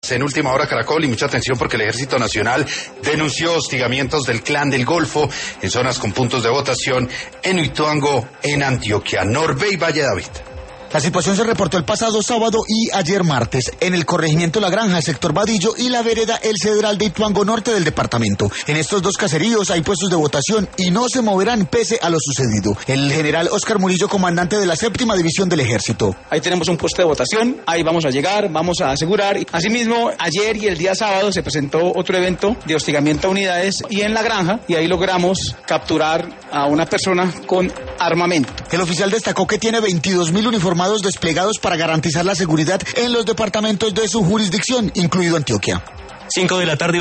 En Última Hora Caracol, y mucha atención porque el Ejército Nacional denunció hostigamientos del Clan del Golfo en zonas con puntos de votación en Ituango, en Antioquia. Norbey Valle David. La situación se reportó el pasado sábado y ayer martes en el corregimiento La Granja, sector Vadillo, y la vereda El Cedral de Ituango Norte del departamento. En estos dos caseríos hay puestos de votación y no se moverán pese a lo sucedido. El general Oscar Murillo, comandante de la 7ª División del Ejército. Ahí tenemos un puesto de votación, ahí vamos a llegar, vamos a asegurar. Asimismo, ayer y el día sábado se presentó otro evento de hostigamiento a unidades y en La Granja, y ahí logramos capturar a una persona con armamento. El oficial destacó que tiene 22.000 uniformados desplegados para garantizar la seguridad en los departamentos de su jurisdicción, incluido Antioquia. 5 de la tarde.